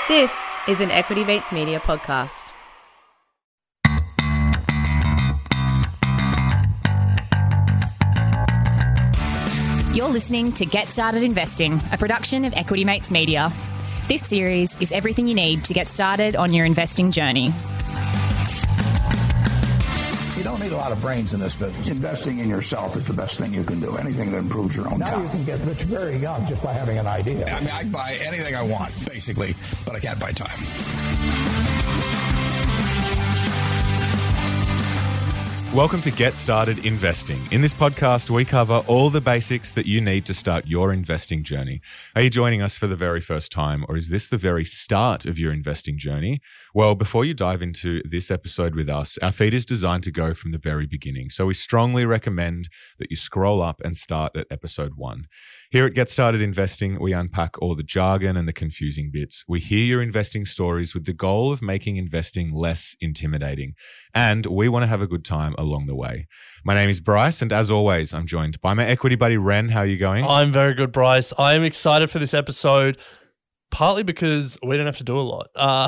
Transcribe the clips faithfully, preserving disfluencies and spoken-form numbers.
This is an Equity Mates Media podcast. You're listening to Get Started Investing, a production of Equity Mates Media. This series is everything you need to get started on your investing journey. You don't need a lot of brains in this business. Investing in yourself is the best thing you can do. Anything that improves your own now time. You can get rich very young just by having an idea. I mean, I can buy anything I want, basically, but I can't buy time. Welcome to Get Started Investing. In this podcast, we cover all the basics that you need to start your investing journey. Are you joining us for the very first time, or is this the very start of your investing journey? Well, before you dive into this episode with us, our feed is designed to go from the very beginning. So we strongly recommend that you scroll up and start at episode one. Here at Get Started Investing, we unpack all the jargon and the confusing bits. We hear your investing stories with the goal of making investing less intimidating. And we want to have a good time along the way. My name is Bryce, and as always, I'm joined by my equity buddy, Ren. How are you going? I'm very good, Bryce. I am excited for this episode, partly because we don't have to do a lot. Uh,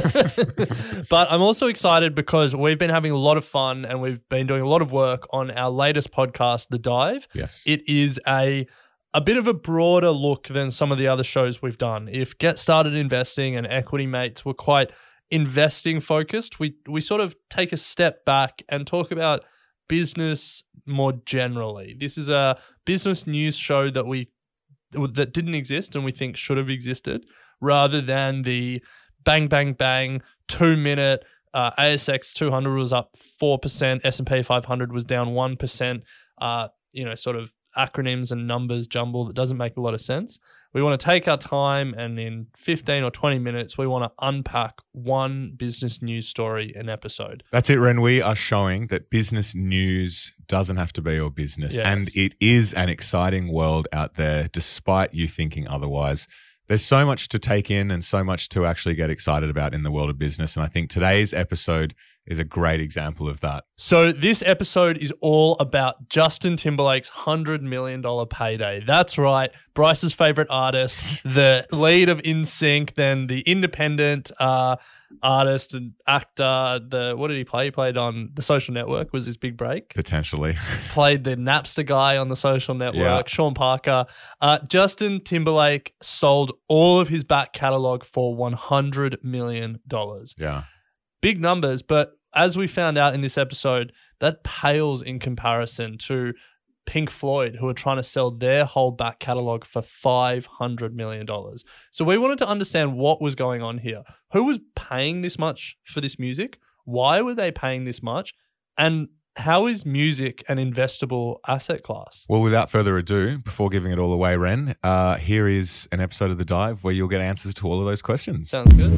but I'm also excited because we've been having a lot of fun and we've been doing a lot of work on our latest podcast, The Dive. Yes. It is a a bit of a broader look than some of the other shows we've done. If Get Started Investing and Equity Mates were quite investing focused, we we sort of take a step back and talk about business more generally. This is a business news show that we that didn't exist and we think should have existed, rather than the bang bang bang two minute uh, A S X two hundred was up four percent, S and P five hundred was down one percent. Uh, you know, sort of acronyms and numbers jumble that doesn't make a lot of sense. We want to take our time, and in fifteen or twenty minutes, we want to unpack one business news story an episode. That's it, Ren. We are showing that business news doesn't have to be your business. Yes. And it is an exciting world out there, despite you thinking otherwise. There's so much to take in and so much to actually get excited about in the world of business. And I think today's episode is a great example of that. So this episode is all about Justin Timberlake's one hundred million dollars payday. That's right. Bryce's favorite artist, the lead of N Sync, then the independent uh, artist and actor. The What did he play? He played on The Social Network, was his big break. Potentially. Played the Napster guy on The Social Network, Yeah. Sean Parker. Uh, Justin Timberlake sold all of his back catalog for one hundred million dollars. Yeah. Big numbers, but as we found out in this episode, that pales in comparison to Pink Floyd, who are trying to sell their whole back catalog for five hundred million dollars. So we wanted to understand what was going on here. Who was paying this much for this music? Why were they paying this much? And how is music an investable asset class? Well, without further ado, before giving it all away, Ren, uh, here is an episode of The Dive where you'll get answers to all of those questions. Sounds good.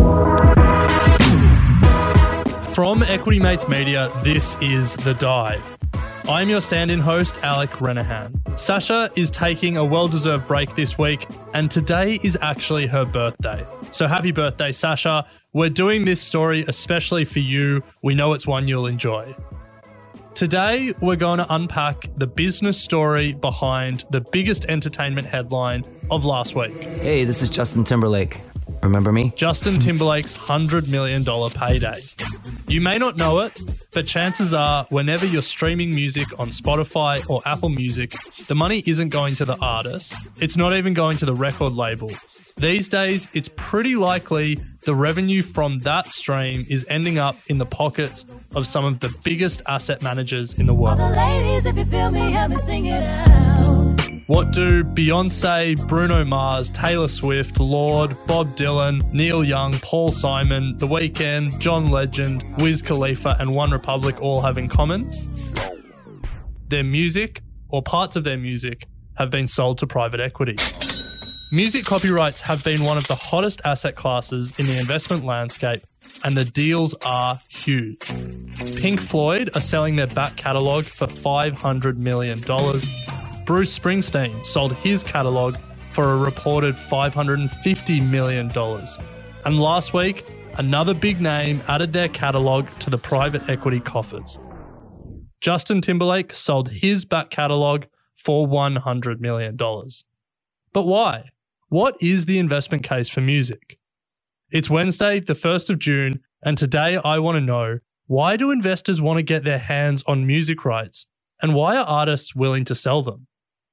From Equity Mates Media, this is The Dive. I'm your stand-in host, Alec Renahan. Sasha is taking a well-deserved break this week, and today is actually her birthday. So happy birthday, Sasha. We're doing this story especially for you. We know it's one you'll enjoy. Today, we're going to unpack the business story behind the biggest entertainment headline of last week. Hey, this is Justin Timberlake. Remember me? Justin Timberlake's one hundred million dollars payday. You may not know it, but chances are whenever you're streaming music on Spotify or Apple Music, the money isn't going to the artist. It's not even going to the record label. These days, it's pretty likely the revenue from that stream is ending up in the pockets of some of the biggest asset managers in the world. All the ladies, if you feel me, help me sing it out. What do Beyonce, Bruno Mars, Taylor Swift, Lorde, Bob Dylan, Neil Young, Paul Simon, The Weeknd, John Legend, Wiz Khalifa, and One Republic all have in common? Their music, or parts of their music, have been sold to private equity. Music copyrights have been one of the hottest asset classes in the investment landscape, and the deals are huge. Pink Floyd are selling their back catalogue for five hundred million dollars. Bruce Springsteen sold his catalogue for a reported five hundred fifty million dollars. And last week, another big name added their catalogue to the private equity coffers. Justin Timberlake sold his back catalogue for one hundred million dollars. But why? What is the investment case for music? It's Wednesday, the first of June, and today I want to know, why do investors want to get their hands on music rights, and why are artists willing to sell them?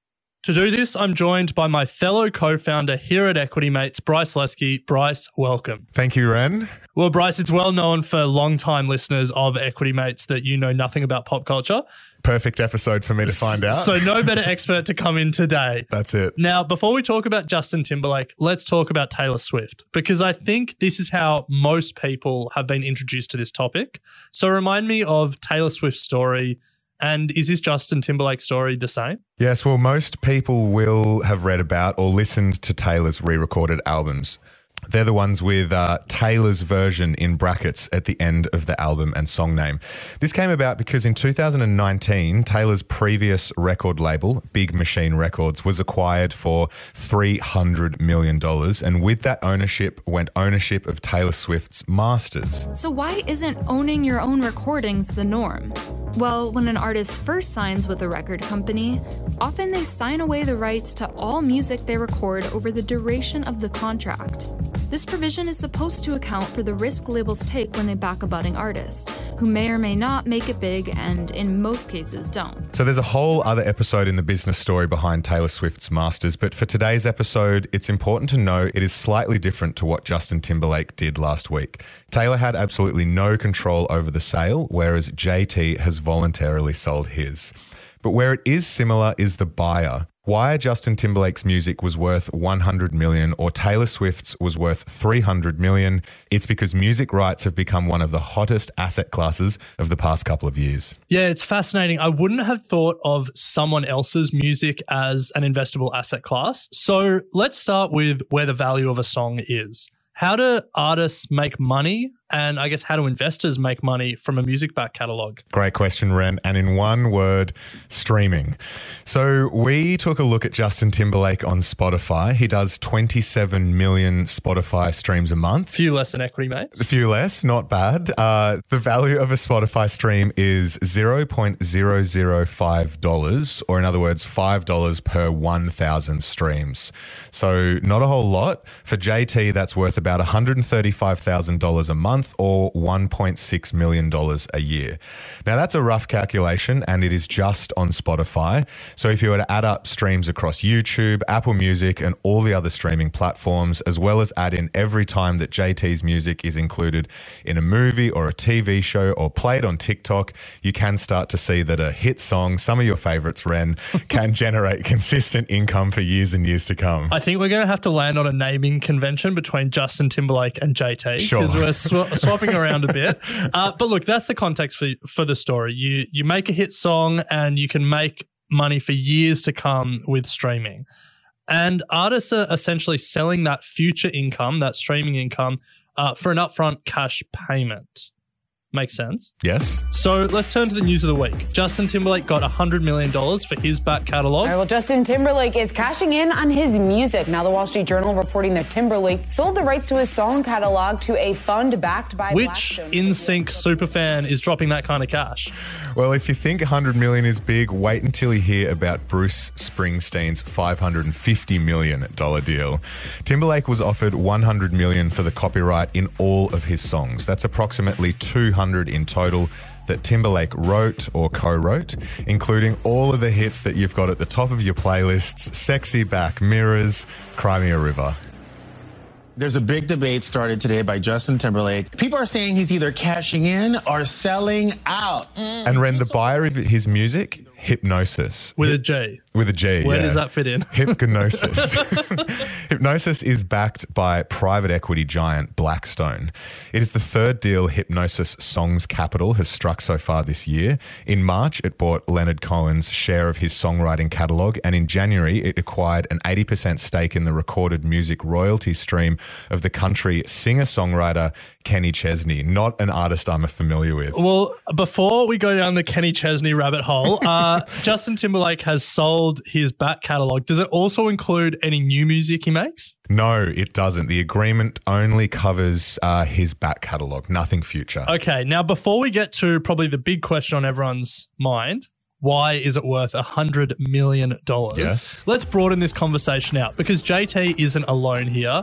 To do this, I'm joined by my fellow co-founder here at Equity Mates, Bryce Lesky. Bryce, welcome. Thank you, Ren. Well, Bryce, it's well known for long-time listeners of Equity Mates that you know nothing about pop culture. Perfect episode for me to find out. So no better expert to come in today. That's it. Now, before we talk about Justin Timberlake, let's talk about Taylor Swift, because I think this is how most people have been introduced to this topic. So remind me of Taylor Swift's story. And is this Justin Timberlake's story the same? Yes, well, most people will have read about or listened to Taylor's re-recorded albums. They're the ones with uh, Taylor's version in brackets at the end of the album and song name. This came about because in two thousand nineteen, Taylor's previous record label, Big Machine Records, was acquired for three hundred million dollars. And with that ownership went ownership of Taylor Swift's masters. So why isn't owning your own recordings the norm? Well, when an artist first signs with a record company, often they sign away the rights to all music they record over the duration of the contract. This provision is supposed to account for the risk labels take when they back a budding artist, who may or may not make it big and in most cases don't. So there's a whole other episode in the business story behind Taylor Swift's masters, but for today's episode, it's important to know it is slightly different to what Justin Timberlake did last week. Taylor had absolutely no control over the sale, whereas J T has voluntarily sold his. But where it is similar is the buyer. Why Justin Timberlake's music was worth one hundred million dollars or Taylor Swift's was worth three hundred million dollars, it's because music rights have become one of the hottest asset classes of the past couple of years. Yeah, it's fascinating. I wouldn't have thought of someone else's music as an investable asset class. So let's start with where the value of a song is. How do artists make money? And I guess how do investors make money from a music back catalogue? Great question, Ren. And in one word, streaming. So we took a look at Justin Timberlake on Spotify. He does twenty-seven million Spotify streams a month. A few less than Equity Mates. A few less, not bad. Uh, the value of a Spotify stream is zero point zero zero five dollars, or in other words, five dollars per one thousand streams. So not a whole lot. For J T, that's worth about one hundred thirty-five thousand dollars a month, or one point six million dollars a year. Now, that's a rough calculation, and it is just on Spotify. So if you were to add up streams across YouTube, Apple Music, and all the other streaming platforms, as well as add in every time that J T's music is included in a movie or a T V show or played on TikTok, you can start to see that a hit song, some of your favorites, Ren, can generate consistent income for years and years to come. I think we're going to have to land on a naming convention between Justin Timberlake and J T, because Sure. we're sw- swapping around a bit. Uh, but look, that's the context for for the story. You you make a hit song and you can make money for years to come with streaming. And artists are essentially selling that future income, that streaming income, uh, for an upfront cash payment. Makes sense? Yes. So let's turn to the news of the week. Justin Timberlake got one hundred million dollars for his back catalogue. All right, well, Justin Timberlake is cashing in on his music. Now, the Wall Street Journal reporting that Timberlake sold the rights to his song catalog to a fund backed by Which Blackstone. N Sync superfan is dropping that kind of cash? Well, if you think one hundred million dollars is big, wait until you hear about Bruce Springsteen's five hundred fifty million dollars deal. Timberlake was offered one hundred million dollars for the copyright in all of his songs. That's approximately two hundred in total that Timberlake wrote or co-wrote, including all of the hits that you've got at the top of your playlists: Sexy Back, Mirrors, Cry Me a River. There's a big debate started today by Justin Timberlake. People are saying he's either cashing in or selling out. Mm. And Ren, the buyer of his music, Hipgnosis. With a G. With a G, Where yeah. does that fit in? Hipgnosis. Hipgnosis is backed by private equity giant Blackstone. It is the third deal Hipgnosis Songs Capital has struck so far this year. In March, it bought Leonard Cohen's share of his songwriting catalogue, and in January, it acquired an eighty percent stake in the recorded music royalty stream of the country singer-songwriter Kenny Chesney, not an artist I'm familiar with. Well, before we go down the Kenny Chesney rabbit hole, uh, Justin Timberlake has sold his back catalogue. Does it also include any new music he makes? No, it doesn't. The agreement only covers uh, his back catalogue, nothing future. Okay, now before we get to probably the big question on everyone's mind, why is it worth one hundred million dollars? Yes. Let's broaden this conversation out, because J T isn't alone here.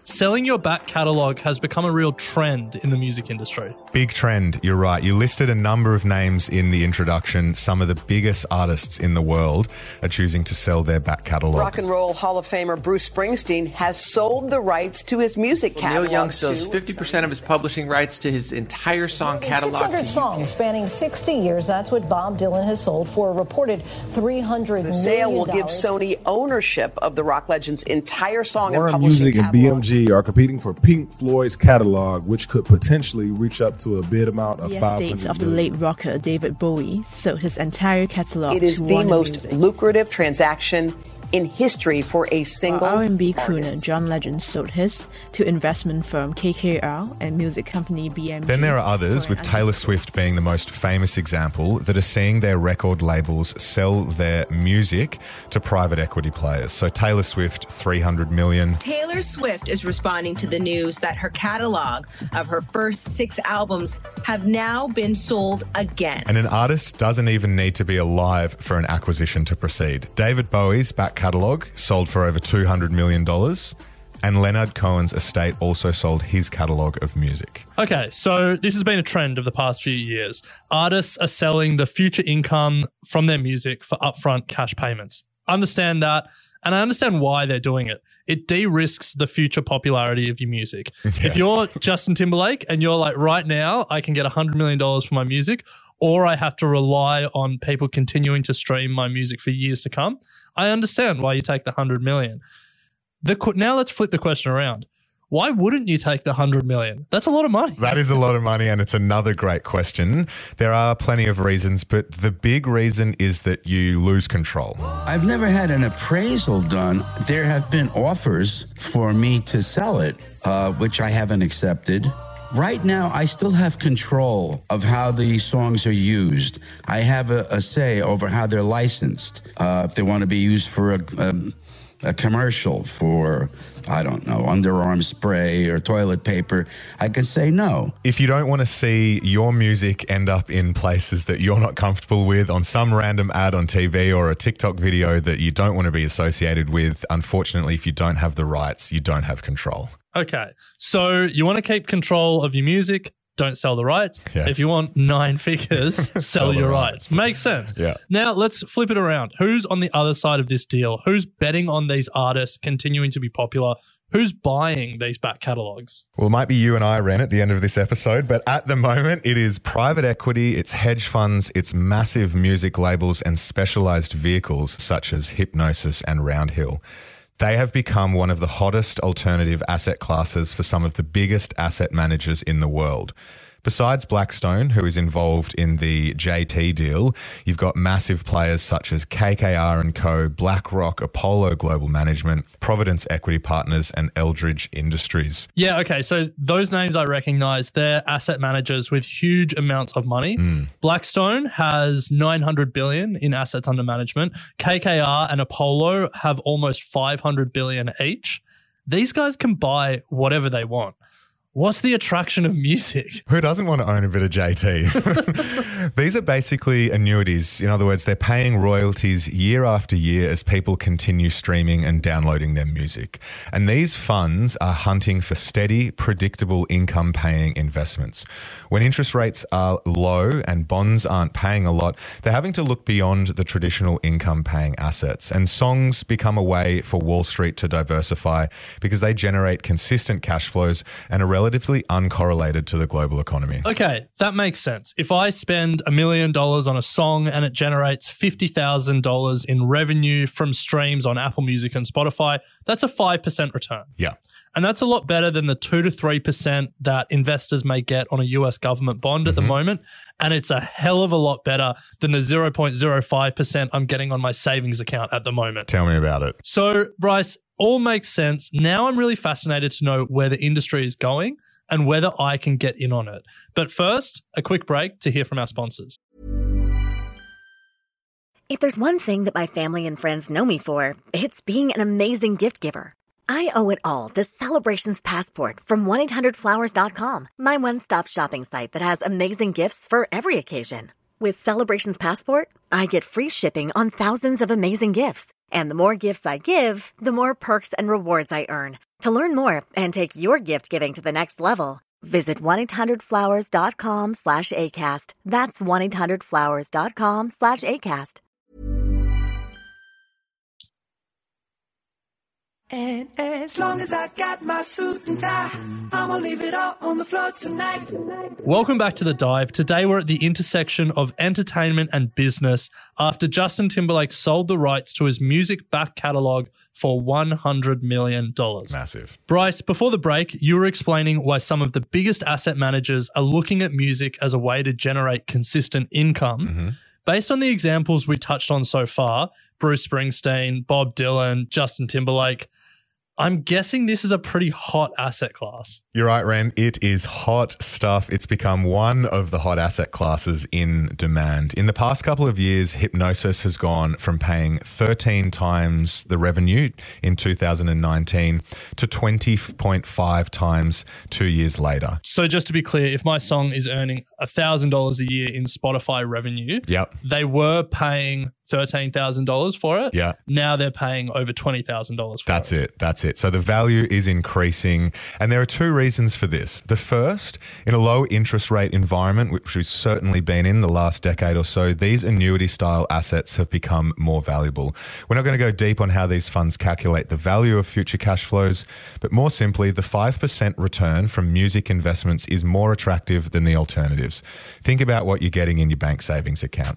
selling your back catalogue has become a real trend in the music industry. Big trend, you're right. You listed a number of names in the introduction. Some of the biggest artists in the world are choosing to sell their back catalogue. Rock and Roll Hall of Famer Bruce Springsteen has sold the rights to his music well, catalog. Neil Young sells fifty percent of his publishing rights to his entire song catalog. six hundred songs spanning sixty years. That's what Bob Dylan has sold for a reported three hundred million dollars. The sale will give Sony ownership of the rock legend's entire song Warner and publishing Music catalog. and B M G are competing for Pink Floyd's catalog, which could potentially reach up to a bid amount of the five hundred estate of the million. late rocker David Bowie sold his entire catalog It is to the Warner most Music. lucrative transaction in history for a single R and B artist. crooner John Legend sold his to investment firm K K R and music company B M G. Then there are others, with Taylor Swift being the most famous example, that are seeing their record labels sell their music to private equity players. So Taylor Swift, three hundred million dollars. Taylor Swift is responding to the news that her catalog of her first six albums have now been sold again. And an artist doesn't even need to be alive for an acquisition to proceed. David Bowie's back catalogue sold for over two hundred million dollars, and Leonard Cohen's estate also sold his catalogue of music. Okay, so this has been a trend of the past few years. Artists are selling the future income from their music for upfront cash payments. Understand that, and I understand why they're doing it. It de-risks the future popularity of your music. Yes. If you're Justin Timberlake and you're like, right now, I can get one hundred million dollars for my music, or I have to rely on people continuing to stream my music for years to come, I understand why you take the one hundred million dollars. The, now let's flip the question around. Why wouldn't you take the one hundred million dollars? That's a lot of money. That is a lot of money, and it's another great question. There are plenty of reasons, but the big reason is that you lose control. I've never had an appraisal done. There have been offers for me to sell it, uh, which I haven't accepted. Right now, I still have control of how the songs are used. I have a, a say over how they're licensed. Uh, if they want to be used for a, a, a commercial for, I don't know, underarm spray or toilet paper, I can say no. If you don't want to see your music end up in places that you're not comfortable with, on some random ad on T V or a TikTok video that you don't want to be associated with, unfortunately, if you don't have the rights, you don't have control. Okay, so you want to keep control of your music, don't sell the rights. Yes. If you want nine figures, sell, Sell the your rights. rights. Makes sense. Yeah. Now let's flip it around. Who's on the other side of this deal? Who's betting on these artists continuing to be popular? Who's buying these back catalogs? Well, it might be you and I, Ren, at the end of this episode, but at the moment it is private equity, it's hedge funds, it's massive music labels and specialized vehicles such as Hipgnosis and Roundhill. They have become one of the hottest alternative asset classes for some of the biggest asset managers in the world. Besides Blackstone, who is involved in the J T deal, you've got massive players such as K K R and Co, BlackRock, Apollo Global Management, Providence Equity Partners, and Eldridge Industries. Yeah, okay, so those names I recognize, they're asset managers with huge amounts of money. Mm. Blackstone has nine hundred billion dollars in assets under management. K K R and Apollo have almost five hundred billion dollars each. These guys can buy whatever they want. What's the attraction of music? Who doesn't want to own a bit of J T? These are basically annuities. In other words, they're paying royalties year after year as people continue streaming and downloading their music. And these funds are hunting for steady, predictable income-paying investments. When interest rates are low and bonds aren't paying a lot, they're having to look beyond the traditional income-paying assets. And songs become a way for Wall Street to diversify because they generate consistent cash flows and are relatively uncorrelated to the global economy. Okay, that makes sense. If I spend a million dollars on a song and it generates fifty thousand dollars in revenue from streams on Apple Music and Spotify, that's a five percent return. Yeah. And that's a lot better than the two to three percent that investors may get on a U S government bond at Mm-hmm. the moment. And it's a hell of a lot better than the zero point zero five percent I'm getting on my savings account at the moment. Tell me about it. So, Bryce, all makes sense. Now I'm really fascinated to know where the industry is going and whether I can get in on it. But first, a quick break to hear from our sponsors. If there's one thing that my family and friends know me for, it's being an amazing gift giver. I owe it all to Celebrations Passport from one eight hundred flowers dot com, my one-stop shopping site that has amazing gifts for every occasion. With Celebrations Passport, I get free shipping on thousands of amazing gifts. And the more gifts I give, the more perks and rewards I earn. To learn more and take your gift giving to the next level, visit one eight hundred flowers dot com slash ACAST. That's one eight hundred flowers dot com slash ACAST. And as long as I got my suit and tie, I'ma leave it all on the floor tonight. Welcome back to The Dive. Today we're at the intersection of entertainment and business after Justin Timberlake sold the rights to his music back catalogue for one hundred million dollars. Massive. Bryce, before the break, you were explaining why some of the biggest asset managers are looking at music as a way to generate consistent income. Mm-hmm. Based on the examples we touched on so far, Bruce Springsteen, Bob Dylan, Justin Timberlake, I'm guessing this is a pretty hot asset class. You're right, Ren. It is hot stuff. It's become one of the hot asset classes in demand. In the past couple of years, Hipgnosis has gone from paying thirteen times the revenue in two thousand nineteen to twenty point five times two years later. So just to be clear, if my song is earning one thousand dollars a year in Spotify revenue, yep. they were paying thirteen thousand dollars for it. Yeah. Now they're paying over twenty thousand dollars for That's it. it. That's it. So the value is increasing. And there are two reasons for this. The first, in a low interest rate environment, which we've certainly been in the last decade or so, these annuity style assets have become more valuable. We're not going to go deep on how these funds calculate the value of future cash flows, but more simply, the five percent return from music investments is more attractive than the alternatives. Think about what you're getting in your bank savings account.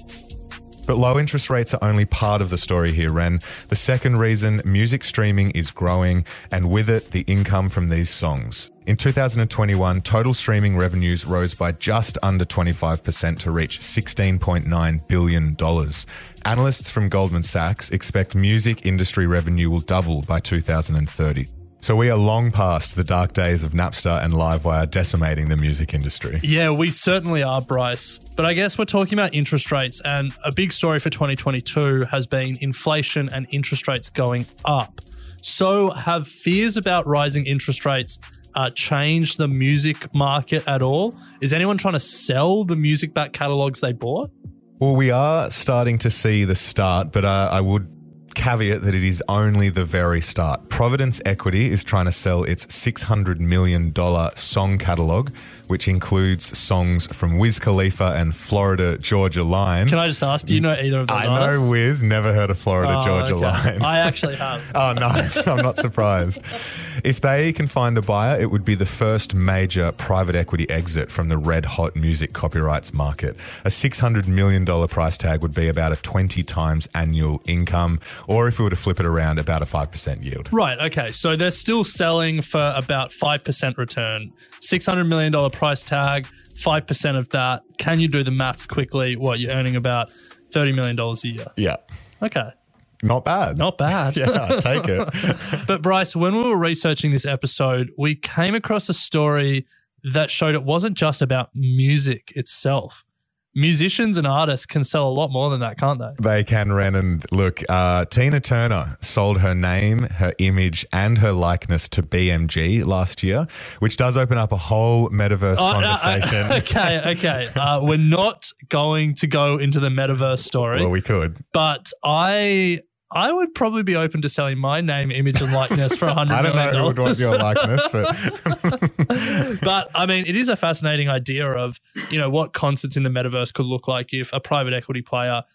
But low interest rates are only part of the story here, Ren. The second reason, music streaming is growing, and with it, the income from these songs. In two thousand twenty-one, total streaming revenues rose by just under twenty-five percent to reach sixteen point nine billion dollars. Analysts from Goldman Sachs expect music industry revenue will double by two thousand thirty. So we are long past the dark days of Napster and Livewire decimating the music industry. Yeah, we certainly are, Bryce. But I guess we're talking about interest rates, and a big story for twenty twenty-two has been inflation and interest rates going up. So have fears about rising interest rates uh, changed the music market at all? Is anyone trying to sell the music back catalogues they bought? Well, we are starting to see the start, but uh, I would caveat that it is only the very start. Providence Equity is trying to sell its six hundred million dollars song catalogue, which includes songs from Wiz Khalifa and Florida Georgia Line. Can I just ask, do you know either of those I artists? know Wiz, never heard of Florida Oh, Georgia okay. Line. I actually have. Oh, nice. I'm not surprised. If they can find a buyer, it would be the first major private equity exit from the red-hot music copyrights market. A six hundred million dollars price tag would be about a twenty times annual income, or if we were to flip it around, about a five percent yield. Right, okay. So they're still selling for about five percent return. six hundred million dollars price tag, five percent of that. Can you do the maths quickly? What, you're earning about thirty million dollars a year? Yeah. Okay. Not bad. Not bad. Yeah, take it. But Bryce, when we were researching this episode, we came across a story that showed it wasn't just about music itself. Musicians and artists can sell a lot more than that, can't they? They can, Ren. And look, uh, Tina Turner sold her name, her image, and her likeness to B M G last year, which does open up a whole metaverse Oh, no, conversation. uh, okay, okay. Uh, we're not going to go into the metaverse story. Well, we could. But I... I would probably be open to selling my name, image, and likeness for one hundred I don't million know dollars. who would want your likeness, but But I mean, it is a fascinating idea of, you know, what concerts in the metaverse could look like if a private equity player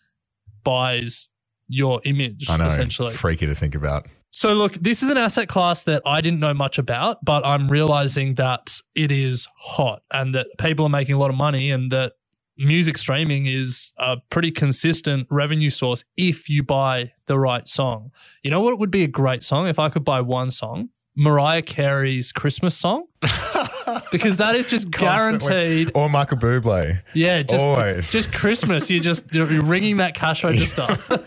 buys your image, I know, essentially. it's freaky to think about. So look, this is an asset class that I didn't know much about, but I'm realizing that it is hot and that people are making a lot of money and that music streaming is a pretty consistent revenue source if you buy the right song. You know what would be a great song if I could buy one song? Mariah Carey's Christmas song. Because that is just guaranteed. Or Michael Bublé. Yeah, just, Always. just Christmas. You're just you're ringing that cash register.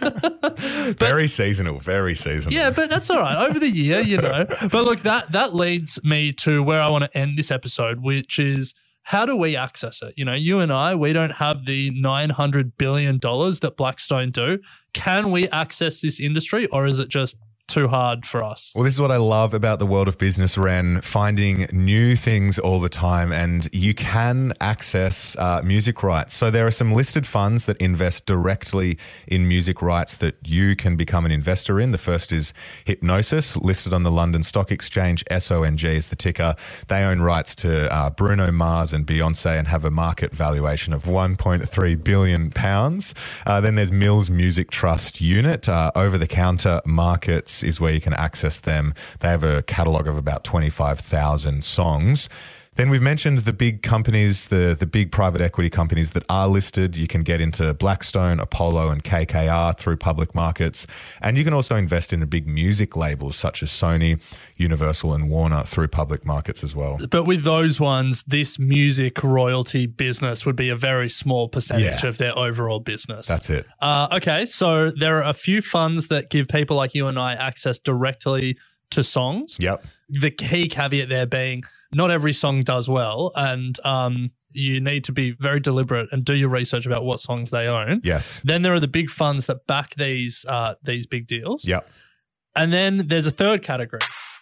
Very seasonal, very seasonal. Yeah, but that's all right. Over the year, you know. But look, that that leads me to where I want to end this episode, which is, how do we access it? You know, you and I, we don't have the nine hundred billion dollars that Blackstone do. Can we access this industry, or is it just too hard for us. Well, this is what I love about the world of business, Ren, finding new things all the time, and you can access uh, music rights. So there are some listed funds that invest directly in music rights that you can become an investor in. The first is Hypnosis, listed on the London Stock Exchange. S O N G is the ticker. They own rights to uh, Bruno Mars and Beyonce and have a market valuation of one point three billion pounds. Uh, then there's Mills Music Trust Unit. Uh, over-the-counter markets is where you can access them. They have a catalogue of about twenty-five thousand songs. Then we've mentioned the big companies, the, the big private equity companies that are listed. You can get into Blackstone, Apollo and K K R through public markets. And you can also invest in the big music labels such as Sony, Universal and Warner through public markets as well. But with those ones, this music royalty business would be a very small percentage Yeah. of their overall business. That's it. Uh, okay, so there are a few funds that give people like you and I access directly to songs. Yep. The key caveat there being not every song does well, and um, you need to be very deliberate and do your research about what songs they own. Yes. Then there are the big funds that back these uh, these big deals. Yep. And then there's a third category.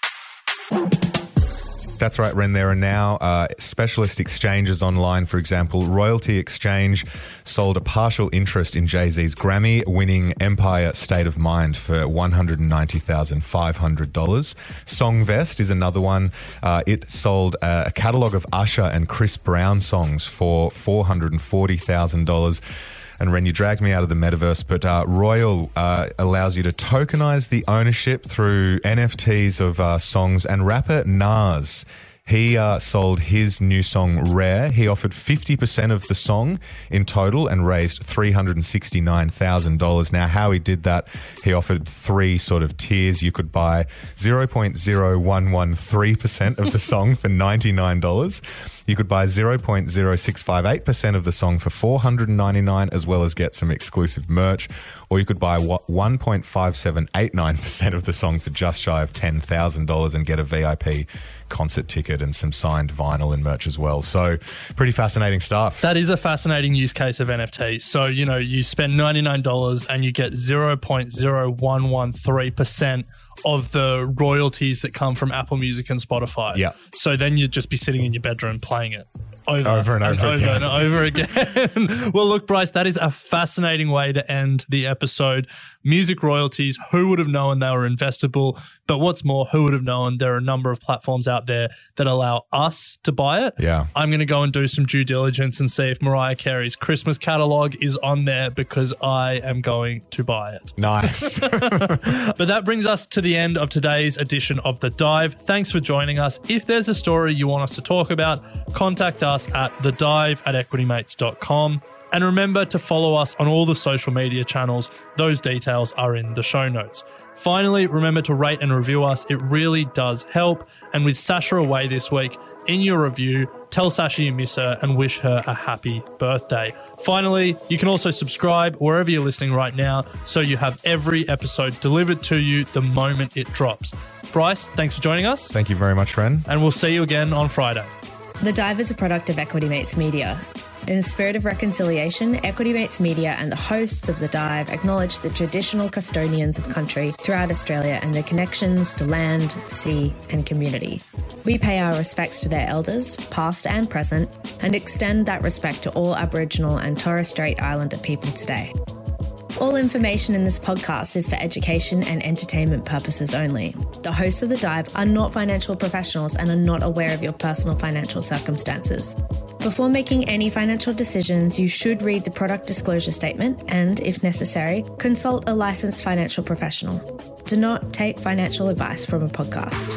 That's right, Ren. There are now uh, specialist exchanges online. For example, Royalty Exchange sold a partial interest in Jay-Z's Grammy-winning Empire State of Mind for one hundred ninety thousand five hundred dollars. Songvest is another one. Uh, it sold a, a catalogue of Usher and Chris Brown songs for four hundred forty thousand dollars. And Ren, you dragged me out of the metaverse, but uh, Royal uh, allows you to tokenize the ownership through N F Ts of uh, songs. And rapper Nas, he uh, sold his new song Rare. He offered fifty percent of the song in total and raised three hundred sixty-nine thousand dollars. Now, how he did that, he offered three sort of tiers. You could buy zero point zero one one three percent of the song for ninety-nine dollars. You could buy zero point zero six five eight percent of the song for four hundred ninety-nine dollars, as well as get some exclusive merch. Or you could buy one point five seven eight nine percent of the song for just shy of ten thousand dollars and get a V I P concert ticket and some signed vinyl and merch as well. So pretty fascinating stuff. That is a fascinating use case of N F Ts. So, you know, you spend ninety-nine dollars and you get zero point zero one one three percent of the royalties that come from Apple Music and Spotify. Yeah. So then you'd just be sitting in your bedroom playing it. Over, Over and over over again. and over again. Well, look, Bryce, that is a fascinating way to end the episode. Music royalties, who would have known they were investable? But what's more, who would have known there are a number of platforms out there that allow us to buy it? Yeah. I'm going to go and do some due diligence and see if Mariah Carey's Christmas catalogue is on there because I am going to buy it. Nice. But that brings us to the end of today's edition of The Dive. Thanks for joining us. If there's a story you want us to talk about, contact us at the dive at equity mates dot com. And remember to follow us on all the social media channels. Those details are in the show notes. Finally, remember to rate and review us. It really does help. And with Sasha away this week, in your review, tell Sasha you miss her and wish her a happy birthday. Finally, you can also subscribe wherever you're listening right now so you have every episode delivered to you the moment it drops. Bryce, thanks for joining us. Thank you very much, Ren. And we'll see you again on Friday. The Dive is a product of Equity Mates Media. In the spirit of reconciliation, Equity Mates Media and the hosts of The Dive acknowledge the traditional custodians of country throughout Australia and their connections to land, sea and community. We pay our respects to their elders, past and present, and extend that respect to all Aboriginal and Torres Strait Islander people today. All information in this podcast is for education and entertainment purposes only. The hosts of The Dive are not financial professionals and are not aware of your personal financial circumstances. Before making any financial decisions, you should read the product disclosure statement and, if necessary, consult a licensed financial professional. Do not take financial advice from a podcast.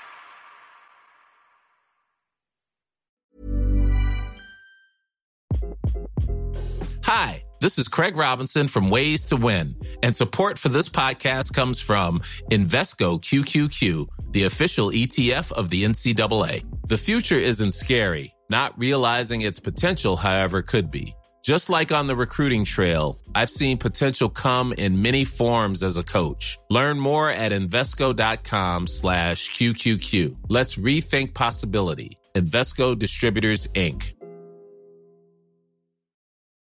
Hi, this is Craig Robinson from Ways to Win, and support for this podcast comes from Invesco Q Q Q, the official E T F of the N C double A. The future isn't scary. Not realizing its potential, however, could be. Just like on the recruiting trail, I've seen potential come in many forms as a coach. Learn more at Invesco.com slash QQQ. Let's rethink possibility. Invesco Distributors, Incorporated.